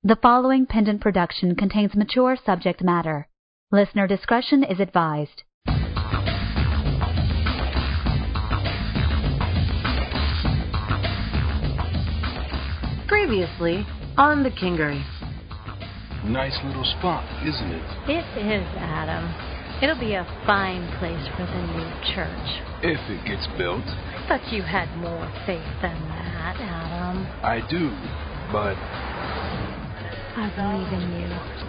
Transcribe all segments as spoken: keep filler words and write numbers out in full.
The following pendant production contains mature subject matter. Listener discretion is advised. Previously on the Kingery. Nice little spot, isn't it? It is, Adam. It'll be a fine place for the new church. If it gets built. I thought you had more faith than that, Adam. I do, but... I believe in you,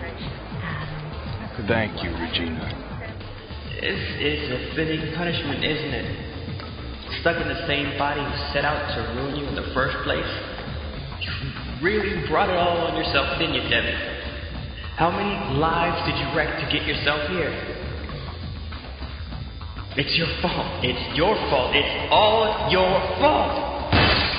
Adam. Thank you, Regina. This is a fitting punishment, isn't it? Stuck in the same body who set out to ruin you in the first place? You really brought it all on yourself, didn't you, Debbie? How many lives did you wreck to get yourself here? It's your fault. It's your fault. It's all your fault.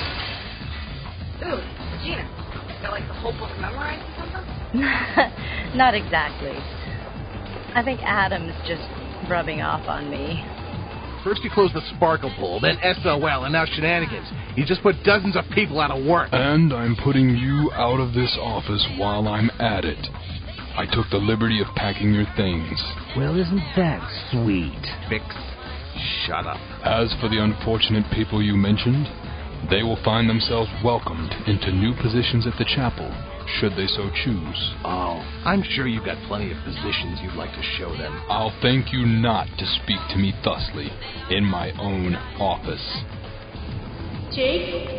Ooh, Regina, got like the whole book memorized or something? Not exactly. I think Adam's just rubbing off on me. First you closed the sparkle pool, then S O L, and now shenanigans. You just put dozens of people out of work. And I'm putting you out of this office while I'm at it. I took the liberty of packing your things. Well, isn't that sweet? Fix, shut up. As for the unfortunate people you mentioned, they will find themselves welcomed into new positions at the chapel, should they so choose. Oh, I'm sure you've got plenty of positions you'd like to show them. I'll thank you not to speak to me thusly in my own office. Jake?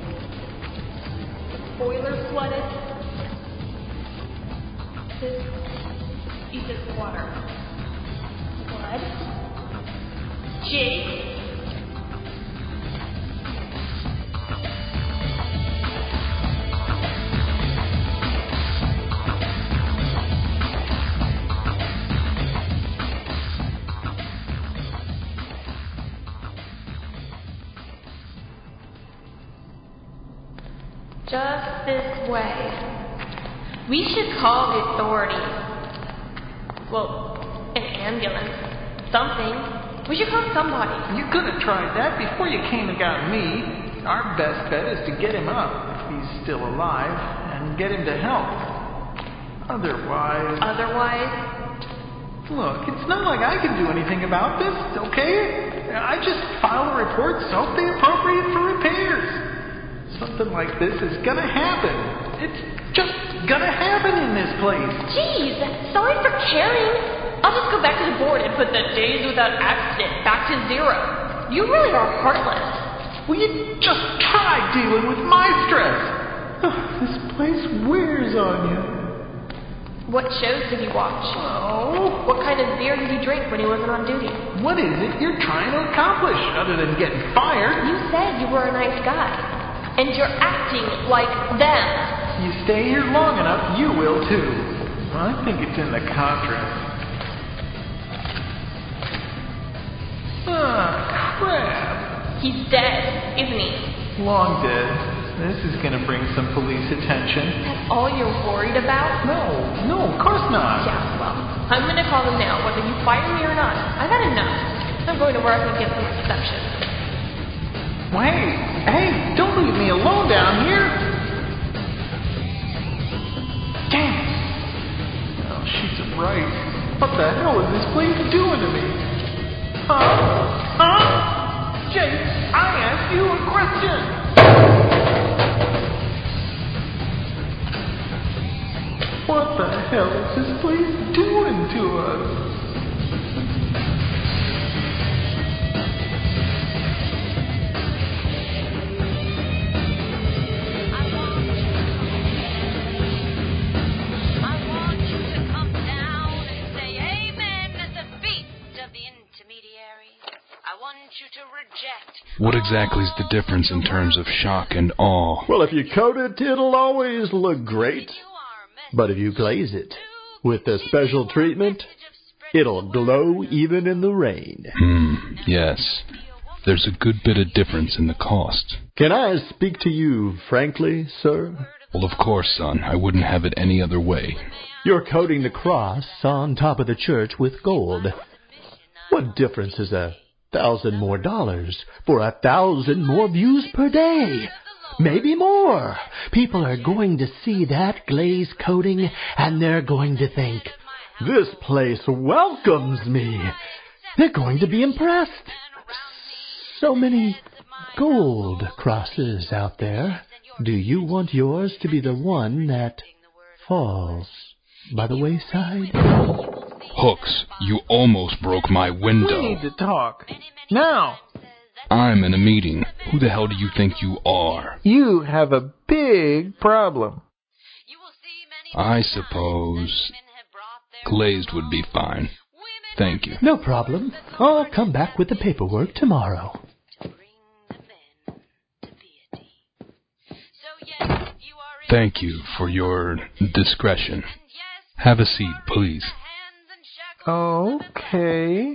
The boiler flooded. This is just water. Blood? Jake? Just this way. We should call the authorities. Well, an ambulance. Something. We should call somebody. You could have tried that before you came and got me. Our best bet is to get him up, if he's still alive, and get him to help. Otherwise... Otherwise? Look, it's not like I can do anything about this, okay? I just file a report, so the appropriate for repairs. Something like this is gonna happen. It's just gonna happen in this place. Jeez, sorry for caring. I'll just go back to the board and put the days without accident back to zero. You really are heartless. Will you just try dealing with my stress? This place wears on you. What shows did you watch? Oh. What kind of beer did you drink when he wasn't on duty? What is it you're trying to accomplish other than getting fired? You said you were a nice guy. And you're acting like them. You stay here long enough, you will too. I think it's in the contract. Ah, crap. He's dead, isn't he? Long dead. This is gonna bring some police attention. That's all you're worried about? No, no, of course not. Yeah, well, I'm gonna call them now, whether you fire me or not. I've had enough. I'm going to work and get some reception. Hey, hey, don't leave me alone down here. Damn it. Oh, she's right. What the hell is this place doing to me? Huh? Huh? Jake, I asked you a question. What the hell is this place doing to us? What exactly is the difference in terms of shock and awe? Well, if you coat it, it'll always look great. But if you glaze it with the special treatment, it'll glow even in the rain. Hmm, yes. There's a good bit of difference in the cost. Can I speak to you frankly, sir? Well, of course, son. I wouldn't have it any other way. You're coating the cross on top of the church with gold. What difference is a thousand more dollars for a thousand more views per day? maybe more. People are going to see that glaze coating, and they're going to think, this place welcomes me. They're going to be impressed. So many gold crosses out there. Do you want yours to be the one that falls by the wayside? Hooks, you almost broke my window. We need to talk. Now. I'm in a meeting. Who the hell do you think you are? You have a big problem. I suppose glazed would be fine. Thank you. No problem. I'll come back with the paperwork tomorrow. Thank you for your discretion. Have a seat, please. Okay.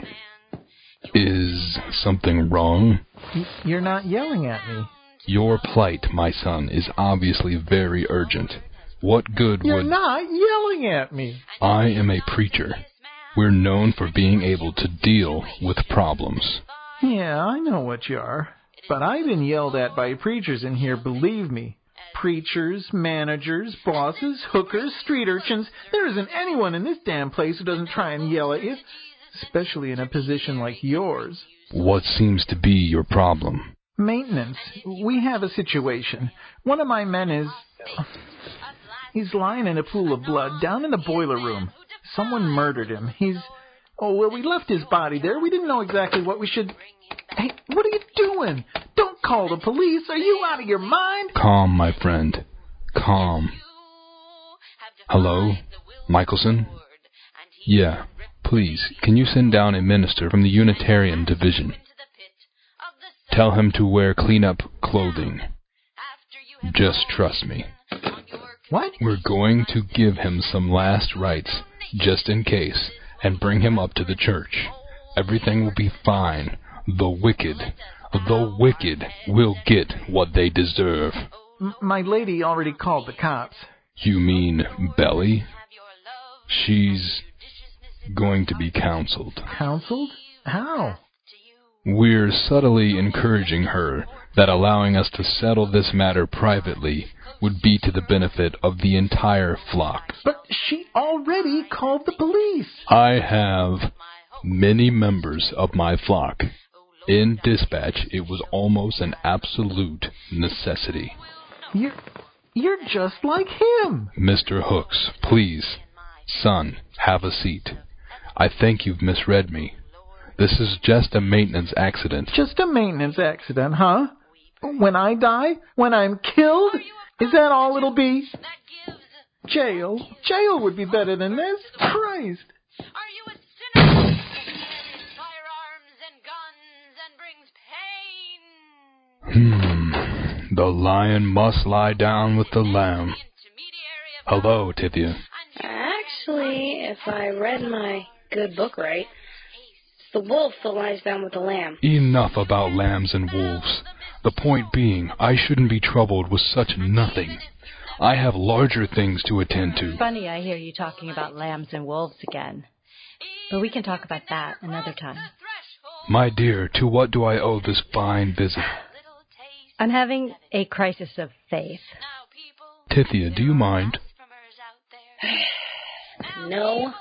Is something wrong? You're not yelling at me. Your plight, my son, is obviously very urgent. What good You're would... You're not yelling at me. I am a preacher. We're known for being able to deal with problems. Yeah, I know what you are. But I've been yelled at by preachers in here, believe me. Preachers, managers, bosses, hookers, street urchins. There isn't anyone in this damn place who doesn't try and yell at you. Especially in a position like yours. What seems to be your problem? Maintenance. We have a situation. One of my men is... He's lying in a pool of blood down in the boiler room. Someone murdered him. He's... Oh, well, we left his body there. We didn't know exactly what we should... Hey, what are you doing? Don't call the police. Are you out of your mind? Calm, my friend. Calm. Hello? Michelson? Yeah. Please, can you send down a minister from the Unitarian Division? Tell him to wear clean-up clothing. Just trust me. What? We're going to give him some last rites, just in case, and bring him up to the church. Everything will be fine. The wicked, the wicked will get what they deserve. M- my lady already called the cops. You mean Belly? She's going to be counseled. Counseled? How? We're subtly encouraging her that allowing us to settle this matter privately would be to the benefit of the entire flock. But she already called the police. I have many members of my flock. In dispatch, it was almost an absolute necessity. You're, you're just like him. Mister Hooks, please. Son, have a seat. I think you've misread me. This is just a maintenance accident. Just a maintenance accident, huh? When I die? When I'm killed? Is that all it'll be? Jail? Jail would be better than this. Christ. Hmm. The lion must lie down with the lamb. Hello, Tithia. Actually, if I read my good book right, it's the wolf that lies down with the lamb. Enough about lambs and wolves. The point being, I shouldn't be troubled with such nothing. I have larger things to attend to. Funny I hear you talking about lambs and wolves again. But we can talk about that another time. My dear, to what do I owe this fine visit? I'm having a crisis of faith. Tithia, do you mind? No.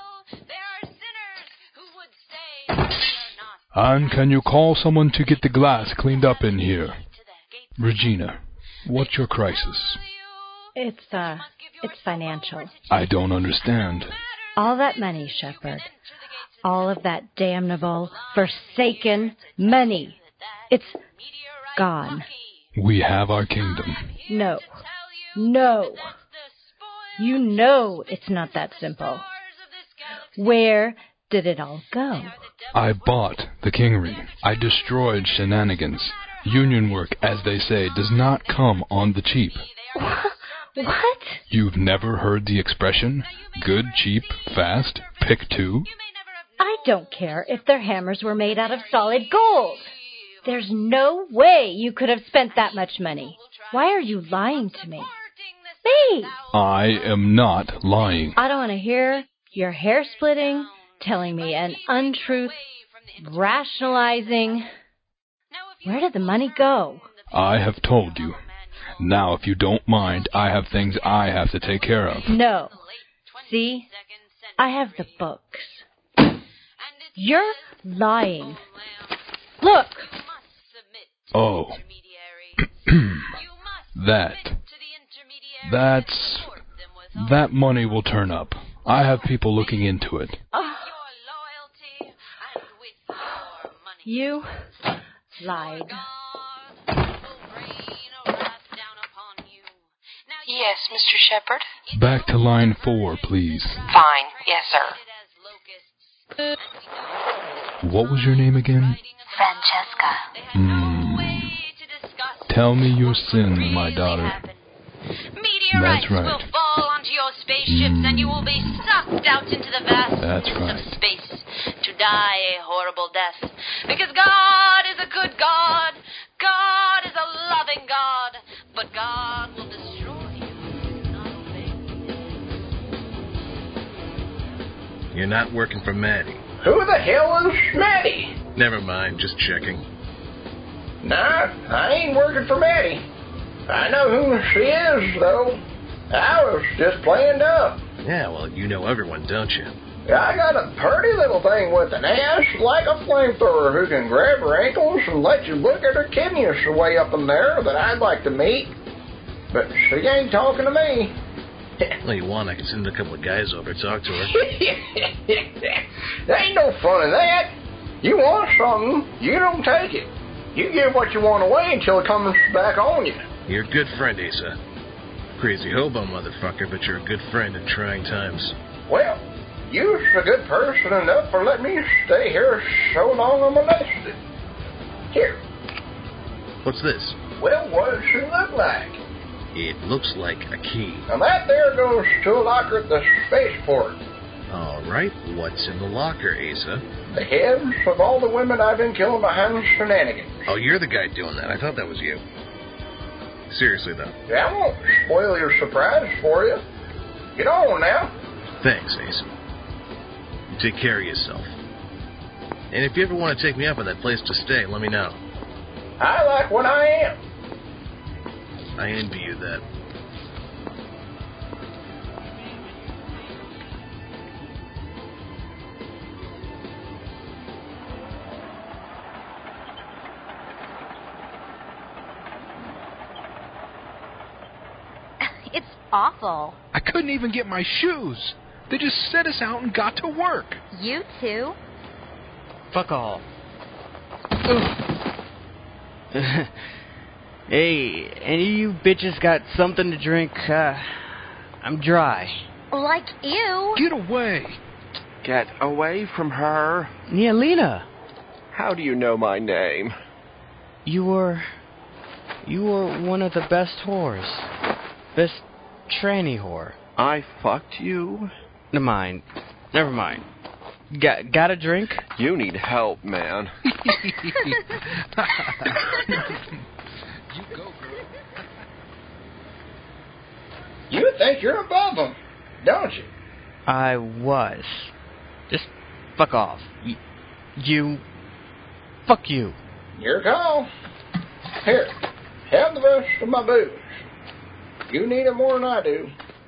And can you call someone to get the glass cleaned up in here? Regina, what's your crisis? It's, uh, it's financial. I don't understand. All that money, Shepard. All of that damnable, forsaken money. It's gone. We have our kingdom. No. No. You know it's not that simple. Where did it all go? I bought the kingery. I destroyed shenanigans. Union work, as they say, does not come on the cheap. What? You've never heard the expression, good, cheap, fast, pick two? I don't care if their hammers were made out of solid gold. There's no way you could have spent that much money. Why are you lying to me? Me! I am not lying. I don't want to hear your hair splitting, telling me an untruth, rationalizing. Where did the money go? I have told you. Now, if you don't mind, I have things I have to take care of. No. See? I have the books. You're lying. Look! Oh. that. That's... That money will turn up. I have people looking into it. Uh, you lied. Yes, Mister Shepard? Back to line four, please. Fine. Yes, sir. What was your name again? Francesca. Hmm. Tell me your sins, my daughter. Meteorites That's right. will fall onto your spaceships mm. and you will be sucked out into the vastness That's right. of space to die a horrible death. Because God is a good God. God is a loving God. But God will destroy you if you do not obey. You're not working for Maddie. Who the hell is Maddie? Never mind, just checking. Nah, I ain't working for Maddie. I know who she is, though. I was just playing dumb. Yeah, well, you know everyone, don't you? I got a pretty little thing with an ass like a flamethrower who can grab her ankles and let you look at her kidneys way up in there that I'd like to meet. But she ain't talking to me. Well, you want, I can send a couple of guys over to talk to her. There ain't no fun in that. You want something, you don't take it. You give what you want away until it comes back on you. You're a good friend, Asa. Crazy hobo motherfucker, but you're a good friend in trying times. Well, you're a good person enough for letting me stay here so long unmolested. Here. What's this? Well, what does she look like? It looks like a key. And that there goes to a locker at the spaceport. All right, what's in the locker, Asa? The heads of all the women I've been killing behind shenanigans. Oh, you're the guy doing that. I thought that was you. Seriously, though. That won't spoil your surprise for you. Get on now. Thanks, Asa. You take care of yourself. And if you ever want to take me up on that place to stay, let me know. I like what I am. I envy you that. It's awful. I couldn't even get my shoes. They just set us out and got to work. You too? Fuck off. Hey, any of you bitches got something to drink? Uh, I'm dry. Like you. Get away. Get away from her. Yeah, Lena. How do you know my name? You were... You were one of the best whores. Best tranny whore. I fucked you? Never mind. Never mind. Got, got a drink? You need help, man. You go, girl. You think you're above them, don't you? I was. Just fuck off. Y- you... Fuck you. Your call. Here, have the rest of my booze. You need it more than I do.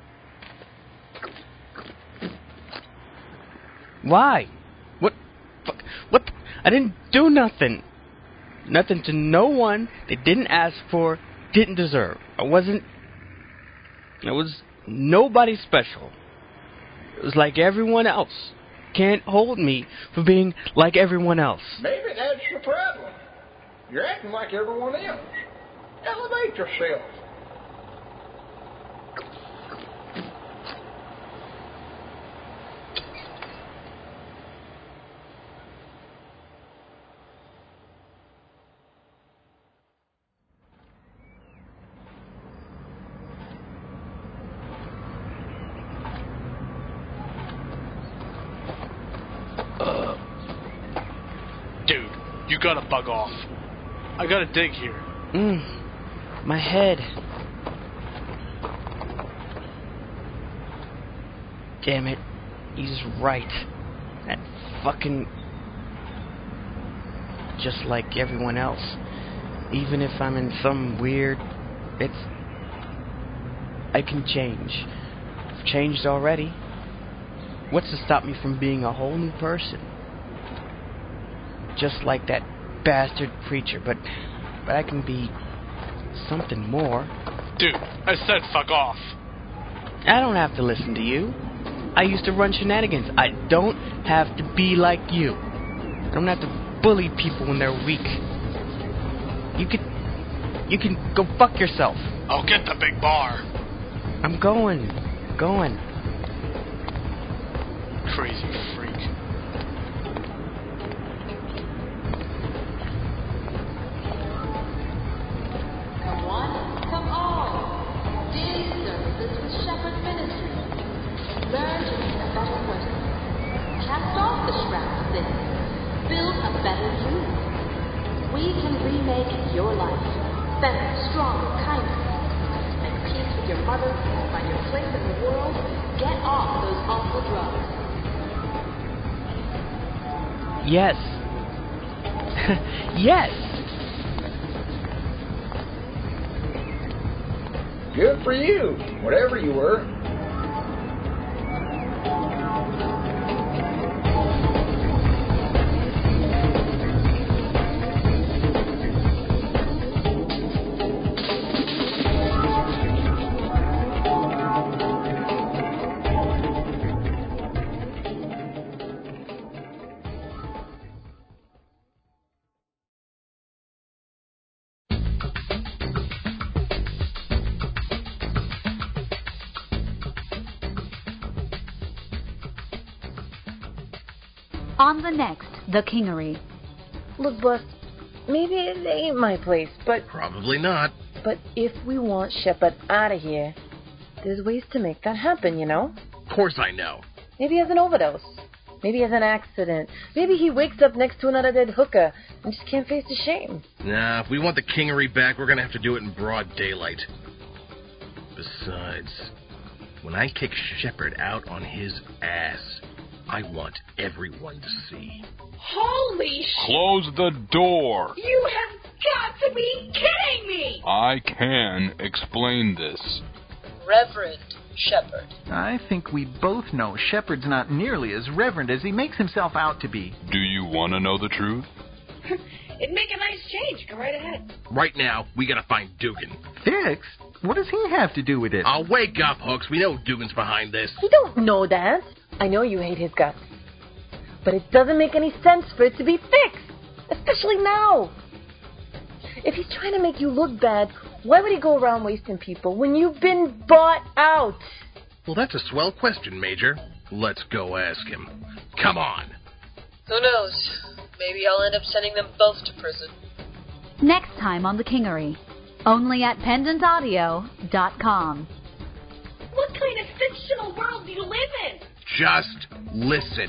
Why? What? Fuck. What? The, I didn't do nothing. Nothing to no one. They didn't ask for. Didn't deserve. I wasn't. I was nobody special. It was like everyone else. Can't hold me for being like everyone else. Maybe that's the problem. You're acting like everyone else. Elevate yourself. Uh, dude, you gotta bug off. I gotta dig here. Mm, my head. Damn it. He's right. That fucking... Just like everyone else. Even if I'm in some weird... It's I can change. I've changed already. What's to stop me from being a whole new person? Just like that bastard preacher, but but I can be something more. Dude, I said fuck off. I don't have to listen to you. I used to run shenanigans. I don't have to be like you. I don't have to bully people when they're weak. You can, you can go fuck yourself. I'll get the big bar. I'm going, going. Crazy freak. Come one, come all. Daily services with Shepherd Ministry. Learn to be a better person. Cast off the shroud of sin. Build a better you. We can remake your life. Better, stronger, kinder. Make peace with your mother. Find your place in the world. Get off those awful drugs. Yes. Yes. Good for you, whatever you were. On the next, The Kingery. Look, boss, maybe it ain't my place, but... Probably not. But if we want Shepherd out of here, there's ways to make that happen, you know? Of course I know. Maybe he has an overdose. Maybe he has an accident. Maybe he wakes up next to another dead hooker and just can't face the shame. Nah, if we want the Kingery back, we're going to have to do it in broad daylight. Besides, when I kick Shepherd out on his ass, I want everyone to see. Holy sh... Close the door. You have got to be kidding me! I can explain this. Reverend Shepherd. I think we both know Shepherd's not nearly as reverend as he makes himself out to be. Do you want to know the truth? It'd make a nice change. Go right ahead. Right now, we gotta find Dugan. Fix? What does he have to do with it? I'll wake up, Hooks. We know Dugan's behind this. You don't know that. I know you hate his guts. But it doesn't make any sense for it to be fixed. Especially now. If he's trying to make you look bad, why would he go around wasting people when you've been bought out? Well, that's a swell question, Major. Let's go ask him. Come on. Who knows? Maybe I'll end up sending them both to prison. Next time on The Kingery. Only at pendant audio dot com. What kind of fictional world do you live in? Just listen.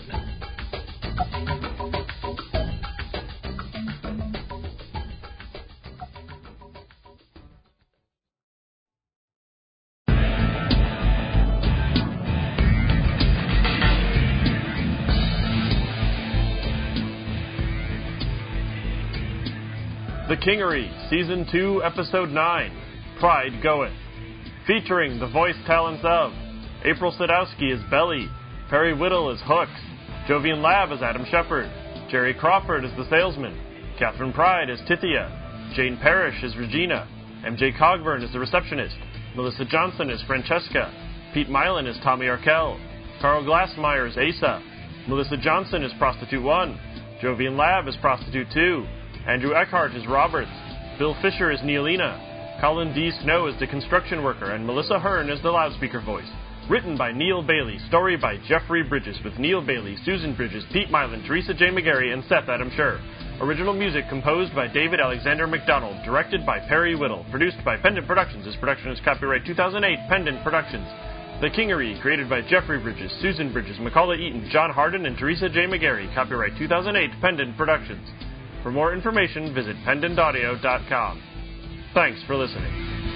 The Kingery, Season two, Episode nine, Pride Goeth. Featuring the voice talents of April Sadowski as Belly, Perry Whittle as Hooks, Jovian Lab as Adam Shepherd, Jerry Crawford as the salesman, Catherine Pride as Tithia, Jane Parrish as Regina, M J Cogburn as the receptionist, Melissa Johnson as Francesca, Pete Milan as Tommy Arkell, Carl Glassmeyer as Asa, Melissa Johnson as Prostitute one, Jovian Lab as Prostitute two, Andrew Eckhart as Roberts, Bill Fisher as Neilina, Colin D. Snow as the construction worker, and Melissa Hearn as the loudspeaker voice. Written by Neil Bailey, story by Jeffrey Bridges, with Neil Bailey, Susan Bridges, Pete Milan, Teresa J. McGarry, and Seth Adam Scher. Original music composed by David Alexander McDonald, directed by Perry Whittle, produced by Pendant Productions. This production is copyright two thousand eight, Pendant Productions. The Kingery, created by Jeffrey Bridges, Susan Bridges, Macaulay Eaton, John Harden, and Teresa J. McGarry, copyright two thousand eight, Pendant Productions. For more information, visit pendant audio dot com. Thanks for listening.